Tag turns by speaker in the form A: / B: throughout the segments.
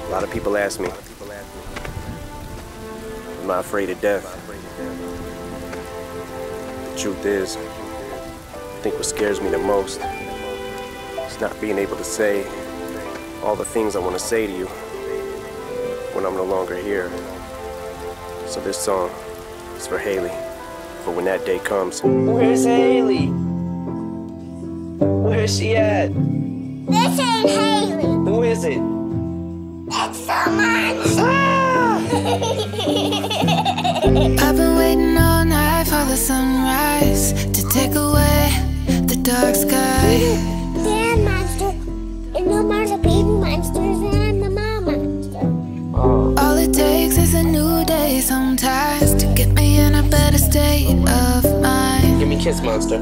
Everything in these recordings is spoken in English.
A: A lot of people ask me, am I afraid of death? The truth is, I think what scares me the most is not being able to say all the things I want to say to you when I'm no longer here. So this song is for Haley, for when that day comes.
B: Where's Haley? Where's she at?
C: This ain't Haley.
B: Who is it?
C: It's someone.
B: Ah!
D: I've been waiting all night for the sunrise to take away the dark sky.
C: They're a monster. And no more the baby monsters, and I'm the mom monster.
D: All it takes is a new day sometimes to get me in a better state of mind.
B: Give me a kiss, monster.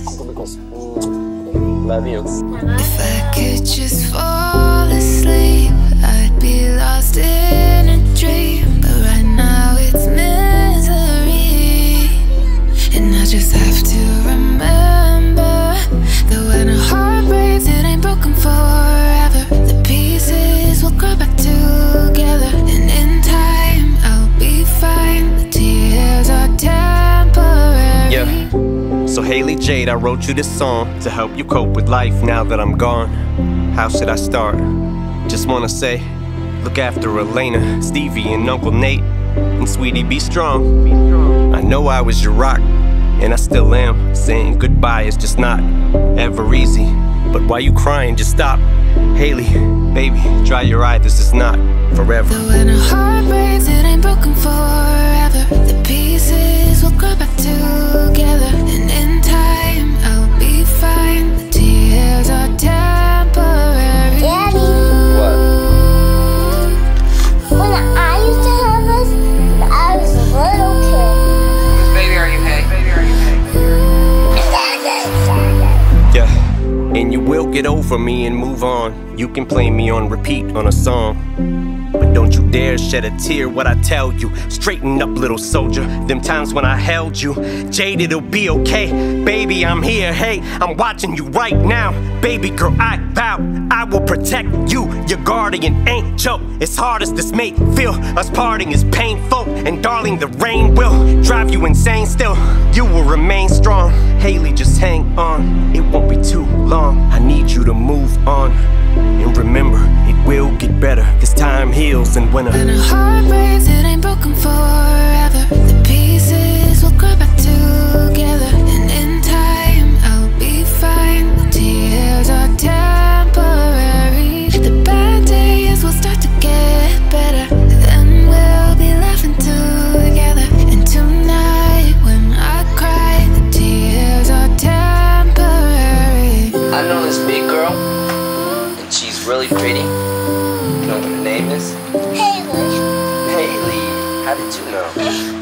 B: Love you.
D: If I could just fall asleep, I'd be lost in a dream. But right now it's misery, and I just have to remember that when a heart breaks, it ain't broken forever. The pieces will grow back together, and in time I'll be fine. The tears are temporary.
A: Yeah. So Haley Jade, I wrote you this song to help you cope with life now that I'm gone. How should I start? Just wanna say, look after Elena, Stevie, and Uncle Nate. And sweetie, be strong. I know I was your rock, and I still am. Saying goodbye is just not ever easy. But why you crying? Just stop. Haley, baby, dry your eye, this is not forever.
D: But when a heart breaks, it ain't broken forever. The pieces will grow back together, and in time I'll be fine. The tears are temporary.
C: Daddy.
B: What?
C: When I used to have this, when I was a little kid.
B: Baby, are you hay? Baby, are you hay?
A: Yeah, and you will get over me and move on. You can play me on repeat on a song, but don't you dare shed a tear what I tell you. Straighten up, little soldier. Them times when I held you, Jade, it'll be okay. Baby, I'm here, hey, I'm watching you right now. Baby girl, I vow I will protect you, your guardian angel. As hard as this may feel, us parting is painful. And darling, the rain will drive you insane still. You will remain strong. Haley, just hang on, it won't be too long. I need you to move on. And remember, it will get better. This time heals and when
D: When a heart breaks, it ain't broken forever. The pieces will grow back together, and in time I'll be fine. The tears are temporary. The bad days will start to get better, then we'll be laughing together. And tonight when I cry, the tears are temporary.
B: I know this big girl, and she's really pretty. You know what her name is?
C: Haley.
B: Haley. How did you know?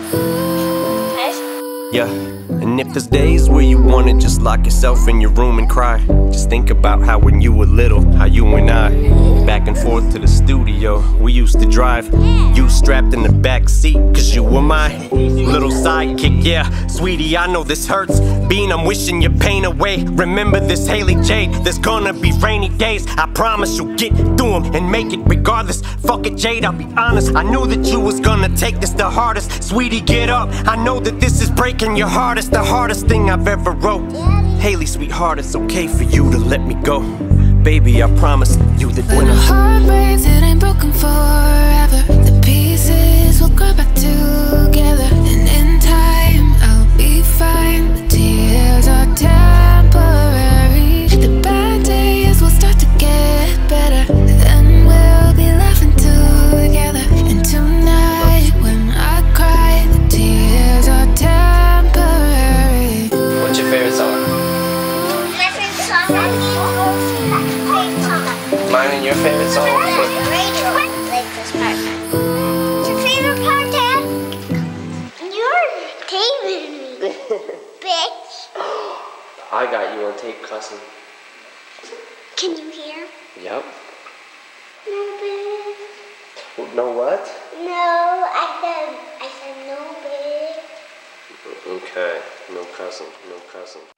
A: yeah. And if there's days where you wanna just lock yourself in your room and cry, just think about how when you were little, how you and I, back and forth to the studio, we used to drive. You strapped in the back seat, cause you were my little sidekick, yeah. Sweetie, I know this hurts. Bean, I'm wishing your pain away. Remember this, Haley Jade, there's gonna be rainy days. I promise you'll get through them and make it regardless. Fuck it, Jade, I'll be honest, I knew that you was gonna take this the hardest. Sweetie, get up, I know that this is breaking your heart. It's the hardest thing I've ever wrote. Haley, sweetheart, it's okay for you to let me go. Baby, I promise you that
D: When a heart breaks, it ain't broken forever. The pieces will grow back together, and in time I'll be fine. The tears are temporary. The bad days will start to get better, then we'll be laughing together. And tonight when I cry, the tears are temporary.
B: What's your favorite song?
C: My favorite song, Daddy.
B: Mine and your favorite song?
C: Like this part. What's your favorite part, Dad? You're taping me, bitch.
B: I got you on tape, cousin.
C: Can you hear?
B: Yep.
C: No, babe.
B: No what?
C: No, I said no, babe.
A: okay, no cousin, no cousin.